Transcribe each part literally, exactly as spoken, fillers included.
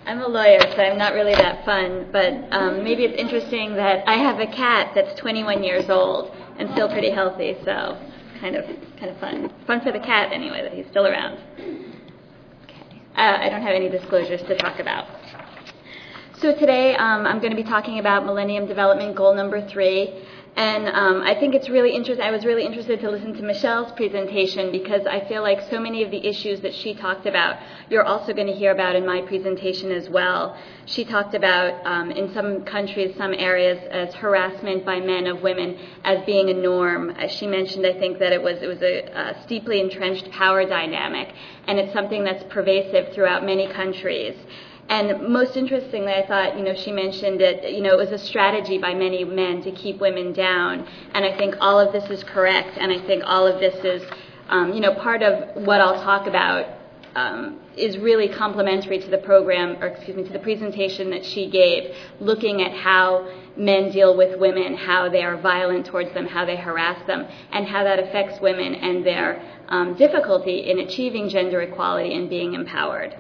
I'm a lawyer, so I'm not really that fun, but um, maybe it's interesting that I have a cat that's twenty-one years old and still pretty healthy, so kind of kind of fun. Fun for the cat, anyway, that he's still around. Okay. Uh, I don't have any disclosures to talk about. So today um, I'm going to be talking about Millennium Development Goal number three. And um, I think it's really interesting. I was really interested to listen to Michelle's presentation because I feel like so many of the issues that she talked about, you're also going to hear about in my presentation as well. She talked about, um, in some countries, some areas, as harassment by men of women as being a norm. As she mentioned, I think that it was it was a, a steeply entrenched power dynamic, and it's something that's pervasive throughout many countries. And most interestingly, I thought, you know, she mentioned that, you know, it was a strategy by many men to keep women down. And I think all of this is correct. And I think all of this is, um, you know, part of what I'll talk about um, is really complementary to the program, or excuse me, to the presentation that she gave, looking at how men deal with women, how they are violent towards them, how they harass them, and how that affects women and their um, difficulty in achieving gender equality and being empowered.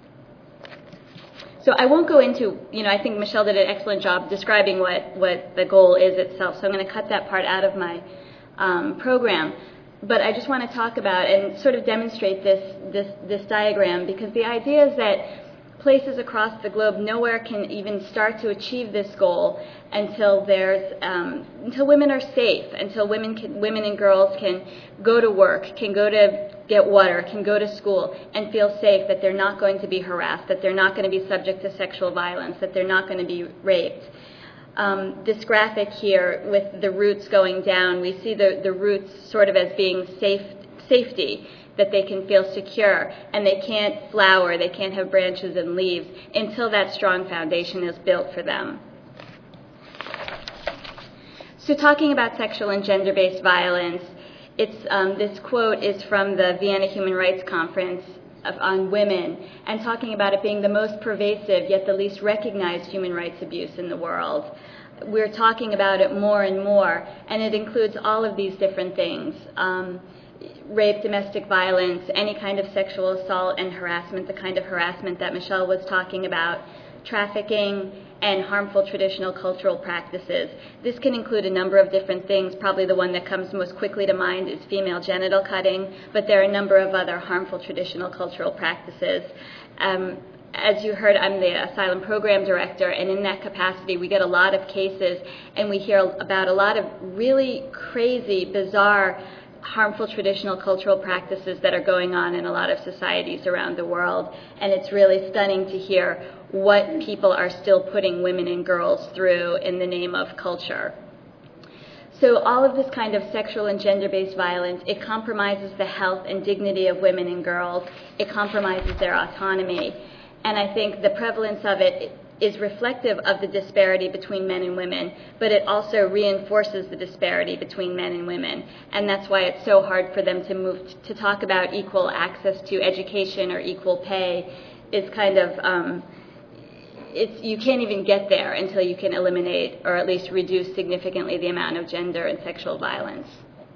So I won't go into, you know, I think Michelle did an excellent job describing what, what the goal is itself, so I'm going to cut that part out of my um, program. But I just want to talk about and sort of demonstrate this, this, this diagram, because the idea is that places across the globe nowhere can even start to achieve this goal until there's um, until women are safe, until women can, women and girls can go to work, can go to get water, can go to school and feel safe, that they're not going to be harassed, that they're not going to be subject to sexual violence, that they're not going to be raped. Um, this graphic here with the roots going down, we see the, the roots sort of as being safe, safety, that they can feel secure, and they can't flower, they can't have branches and leaves until that strong foundation is built for them. So talking about sexual and gender-based violence, it's, um, this quote is from the Vienna Human Rights Conference of, on women, and talking about it being the most pervasive yet the least recognized human rights abuse in the world. We're talking about it more and more, and it includes all of these different things. Um, rape, domestic violence, any kind of sexual assault and harassment, the kind of harassment that Michelle was talking about, trafficking, and harmful traditional cultural practices. This can include a number of different things. Probably the one that comes most quickly to mind is female genital cutting, but there are a number of other harmful traditional cultural practices. Um, As you heard, I'm the asylum program director, and in that capacity, we get a lot of cases, and we hear about a lot of really crazy, bizarre, harmful traditional cultural practices that are going on in a lot of societies around the world. And it's really stunning to hear what people are still putting women and girls through in the name of culture. So all of this kind of sexual and gender-based violence, it compromises the health and dignity of women and girls. It compromises their autonomy. And I think the prevalence of it is reflective of the disparity between men and women, but it also reinforces the disparity between men and women. And that's why it's so hard for them to move t- to talk about equal access to education or equal pay. Is kind of, um, it's you can't even get there until you can eliminate or at least reduce significantly the amount of gender and sexual violence.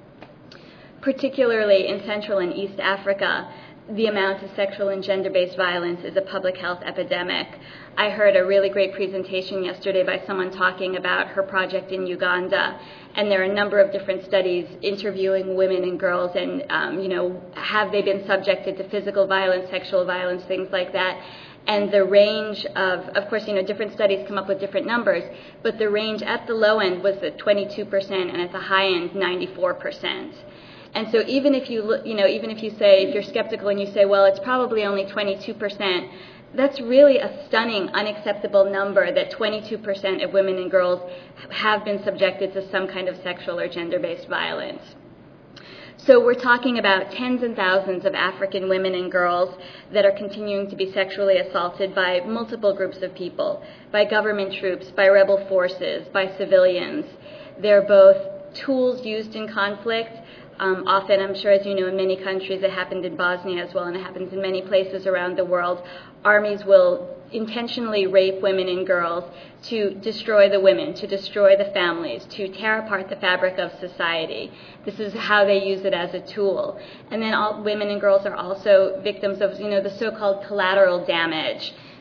Particularly in Central and East Africa, the amount of sexual and gender-based violence is a public health epidemic. I heard a really great presentation yesterday by someone talking about her project in Uganda, and there are a number of different studies interviewing women and girls, and um, you know, have they been subjected to physical violence, sexual violence, things like that. And the range of, of course, you know, different studies come up with different numbers, but the range at the low end was at twenty-two percent, and at the high end, ninety-four percent. And so even if you look, you know, even if you say, if you're skeptical and you say, well, it's probably only twenty-two percent, that's really a stunning, unacceptable number that twenty-two percent of women and girls have been subjected to some kind of sexual or gender-based violence. So we're talking about tens and thousands of African women and girls that are continuing to be sexually assaulted by multiple groups of people, by government troops, by rebel forces, by civilians. They're both tools used in conflict. Um, often, I'm sure, as you know, in many countries, it happened in Bosnia as well, and it happens in many places around the world. Armies will intentionally rape women and girls to destroy the women, to destroy the families, to tear apart the fabric of society. This is how they use it as a tool. And then all women and girls are also victims of, you know, the so-called collateral damage.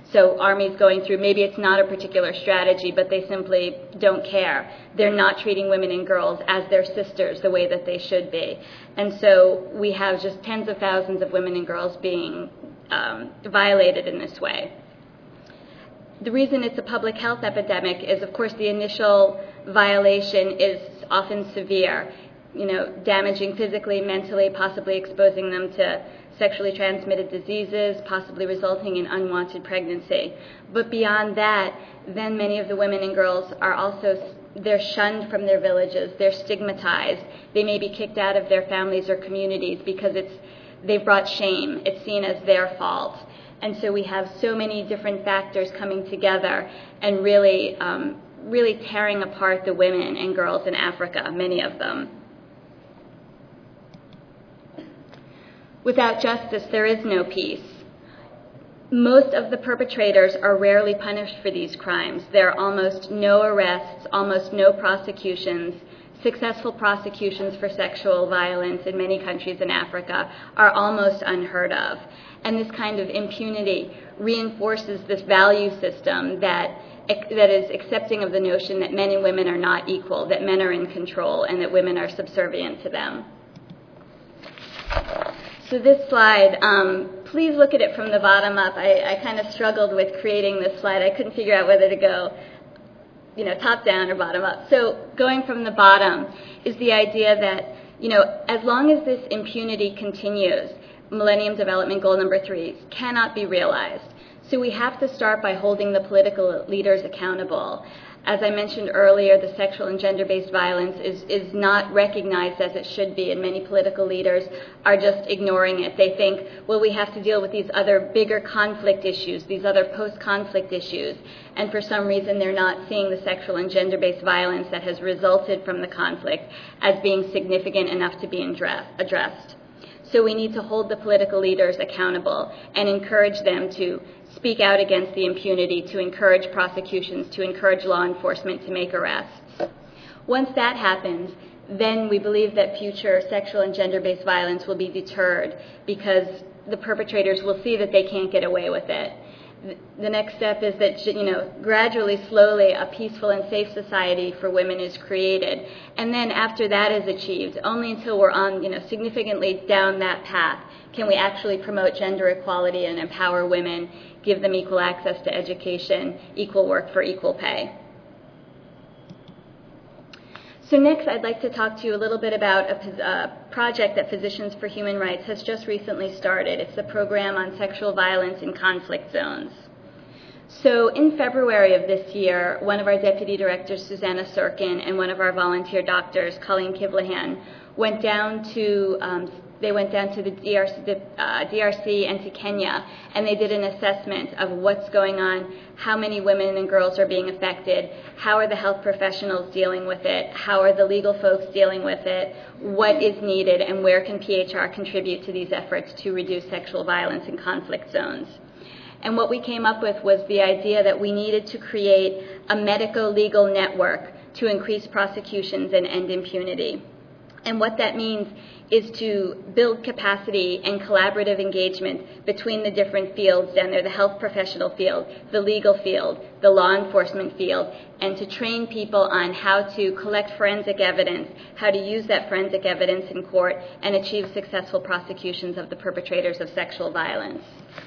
So armies going through, maybe it's not a particular strategy, but they simply don't care. They're not treating women and girls as their sisters the way that they should be. And so we have just tens of thousands of women and girls being um, violated in this way. The reason it's a public health epidemic is, of course, the initial violation is often severe, you know, damaging physically, mentally, possibly exposing them to sexually transmitted diseases, possibly resulting in unwanted pregnancy. But beyond that, then many of the women and girls are also, they're shunned from their villages, they're stigmatized, they may be kicked out of their families or communities because it's, they've brought shame, it's seen as their fault. And so we have so many different factors coming together and really, um, really tearing apart the women and girls in Africa, many of them. Without justice, there is no peace. Most of the perpetrators are rarely punished for these crimes. There are almost no arrests, almost no prosecutions. Successful prosecutions for sexual violence in many countries in Africa are almost unheard of. And this kind of impunity reinforces this value system that, that is accepting of the notion that men and women are not equal, that men are in control, and that women are subservient to them. So this slide, um, please look at it from the bottom up. I, I kind of struggled with creating this slide. I couldn't figure out whether to go, you know, top down or bottom up. So going from the bottom is the idea that, you know, as long as this impunity continues, Millennium Development Goal number three cannot be realized. So we have to start by holding the political leaders accountable. As I mentioned earlier, the sexual and gender-based violence is, is not recognized as it should be, and many political leaders are just ignoring it. They think, well, we have to deal with these other bigger conflict issues, these other post-conflict issues, and for some reason they're not seeing the sexual and gender-based violence that has resulted from the conflict as being significant enough to be addressed. So we need to hold the political leaders accountable and encourage them to speak out against the impunity, to encourage prosecutions, to encourage law enforcement to make arrests. Once that happens, then we believe that future sexual and gender-based violence will be deterred because the perpetrators will see that they can't get away with it. The next step is that, you know, gradually, slowly, a peaceful and safe society for women is created. And then after that is achieved, only until we're on, you know, significantly down that path can we actually promote gender equality and empower women, give them equal access to education, equal work for equal pay. So next, I'd like to talk to you a little bit about a, a project that Physicians for Human Rights has just recently started. It's the program on sexual violence in conflict zones. So in February of this year, one of our deputy directors, Susanna Sirkin, and one of our volunteer doctors, Colleen Kivlahan, went down to um, they went down to the D R C, the, uh, D R C and to Kenya, and they did an assessment of what's going on, how many women and girls are being affected, how are the health professionals dealing with it, how are the legal folks dealing with it, what is needed, and where can P H R contribute to these efforts to reduce sexual violence in conflict zones. And what we came up with was the idea that we needed to create a medico-legal network to increase prosecutions and end impunity. And what that means is to build capacity and collaborative engagement between the different fields down there, the health professional field, the legal field, the law enforcement field, and to train people on how to collect forensic evidence, how to use that forensic evidence in court, and achieve successful prosecutions of the perpetrators of sexual violence.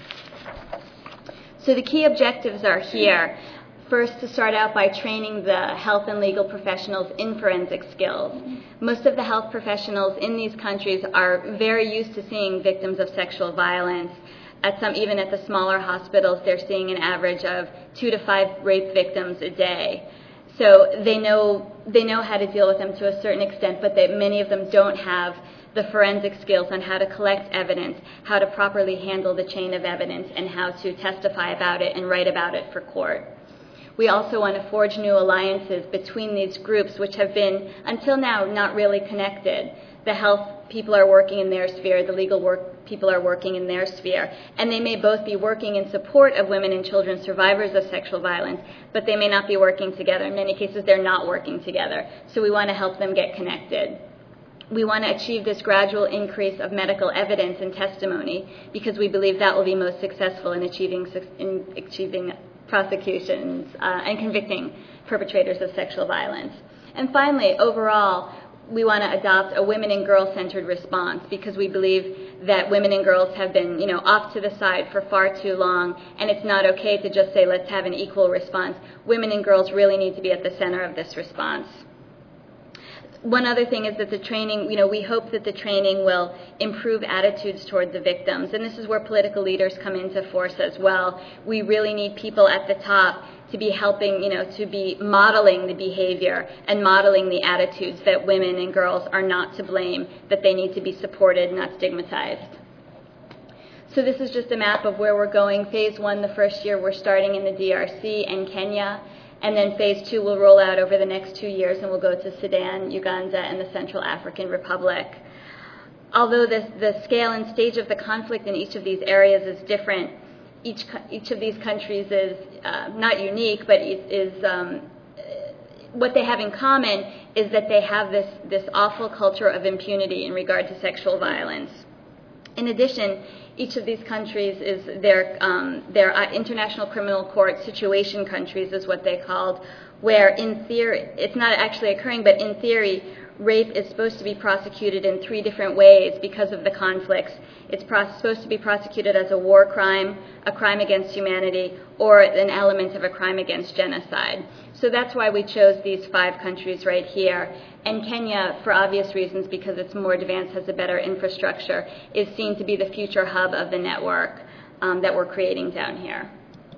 So the key objectives are here. First, to start out by training the health and legal professionals in forensic skills. Most of the health professionals in these countries are very used to seeing victims of sexual violence. At some, even at the smaller hospitals, they're seeing an average of two to five rape victims a day. So they know they know how to deal with them to a certain extent, but they, many of them don't have the forensic skills on how to collect evidence, how to properly handle the chain of evidence, and how to testify about it and write about it for court. We also want to forge new alliances between these groups, which have been, until now, not really connected. The health people are working in their sphere, the legal work people are working in their sphere, and they may both be working in support of women and children survivors of sexual violence, but they may not be working together. In many cases, they're not working together. So we want to help them get connected. We want to achieve this gradual increase of medical evidence and testimony because we believe that will be most successful in achieving, in achieving prosecutions uh, and convicting perpetrators of sexual violence. And finally, overall, we want to adopt a women and girl-centered response because we believe that women and girls have been, you know, off to the side for far too long, and it's not okay to just say, let's have an equal response. Women and girls really need to be at the center of this response. One other thing is that the training, you know, we hope that the training will improve attitudes toward the victims, and this is where political leaders come into force as well. We really need people at the top to be helping, you know, to be modeling the behavior and modeling the attitudes that women and girls are not to blame, that they need to be supported, not stigmatized. So this is just a map of where we're going. Phase one, the first year, we're starting in the D R C and Kenya. And then phase two will roll out over the next two years, and we'll go to Sudan, Uganda, and the Central African Republic. Although the, the scale and stage of the conflict in each of these areas is different, each, each of these countries is uh, not unique, but it is um, what they have in common is that they have this, this awful culture of impunity in regard to sexual violence. In addition, each of these countries is their, um, their uh, international criminal court situation countries is what they called, where in theory, it's not actually occurring, but in theory, rape is supposed to be prosecuted in three different ways because of the conflicts. It's pro- supposed to be prosecuted as a war crime, a crime against humanity, or an element of a crime against genocide. So that's why we chose these five countries right here. And Kenya, for obvious reasons, because it's more advanced, has a better infrastructure, is seen to be the future hub of the network um, that we're creating down here.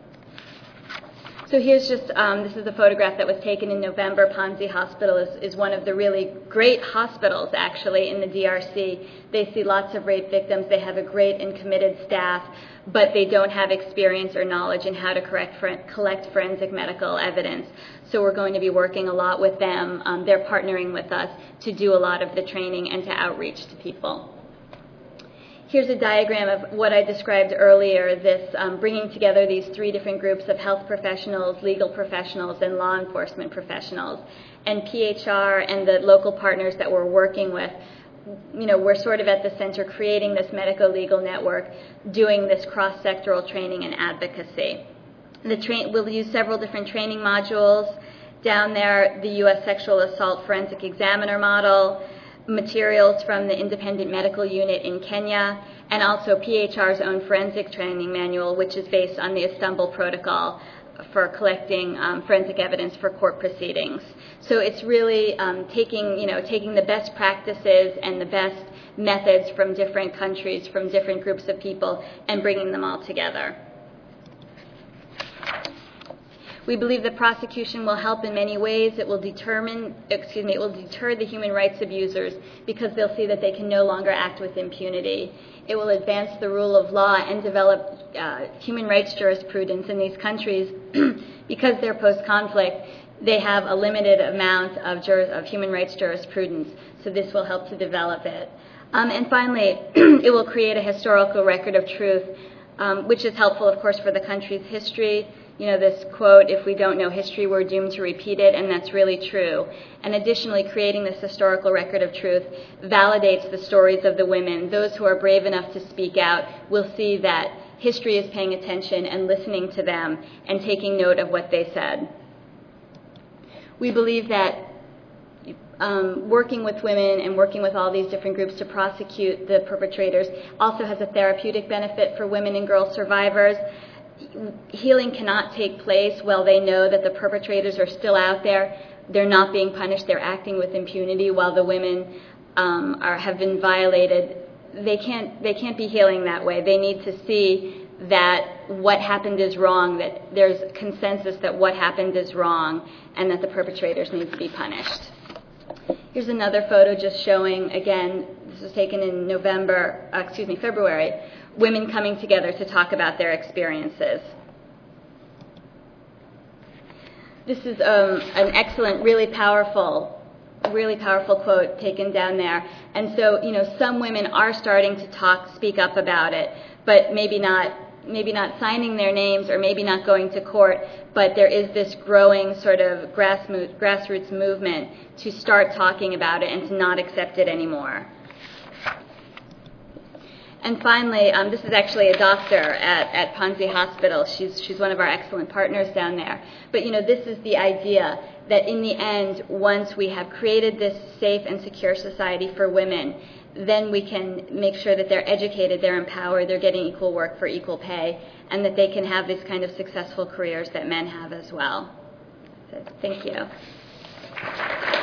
So here's just, um, this is a photograph that was taken in November. Panzi Hospital is, is one of the really great hospitals, actually, in the D R C. They see lots of rape victims. They have a great and committed staff, but they don't have experience or knowledge in how to correct, collect forensic medical evidence. So we're going to be working a lot with them. Um, they're partnering with us to do a lot of the training and to outreach to people. Here's a diagram of what I described earlier, this um, bringing together these three different groups of health professionals, legal professionals, and law enforcement professionals. And P H R and the local partners that we're working with, you know, we're sort of at the center creating this medico-legal network, doing this cross-sectoral training and advocacy. The tra- we'll use several different training modules. Down there, the U S Sexual Assault Forensic Examiner model, materials from the Independent Medical Unit in Kenya, and also P H R's own forensic training manual, which is based on the Istanbul Protocol for collecting um, forensic evidence for court proceedings. So it's really um, taking, you know, taking the best practices and the best methods from different countries, from different groups of people, and bringing them all together. We believe that prosecution will help in many ways. It will determine, excuse me, it will deter the human rights abusers because they'll see that they can no longer act with impunity. It will advance the rule of law and develop uh, human rights jurisprudence in these countries because they're post-conflict. They have a limited amount of, juris, of human rights jurisprudence, so this will help to develop it. Um, and finally, it will create a historical record of truth, um, which is helpful, of course, for the country's history. You know, this quote, if we don't know history, we're doomed to repeat it, and that's really true. And additionally, creating this historical record of truth validates the stories of the women. Those who are brave enough to speak out will see that history is paying attention and listening to them and taking note of what they said. We believe that um, working with women and working with all these different groups to prosecute the perpetrators also has a therapeutic benefit for women and girl survivors. Healing cannot take place while they know that the perpetrators are still out there. They're not being punished. They're acting with impunity while the women um, are, have been violated. They can't, they can't be healing that way. They need to see that what happened is wrong, that there's consensus that what happened is wrong, and that the perpetrators need to be punished. Here's another photo just showing, again, this was taken in November, uh, excuse me, February, women coming together to talk about their experiences. This is um, an excellent, really powerful, really powerful quote taken down there. And so, you know, some women are starting to talk, speak up about it, but maybe not maybe not signing their names or maybe not going to court, but there is this growing sort of grassroots, grassroots movement to start talking about it and to not accept it anymore. And finally, um, this is actually a doctor at, at Ponzi Hospital. She's, she's one of our excellent partners down there. But, you know, this is the idea that in the end, once we have created this safe and secure society for women, then we can make sure that they're educated, they're empowered, they're getting equal work for equal pay, and that they can have these kind of successful careers that men have as well. So, thank you.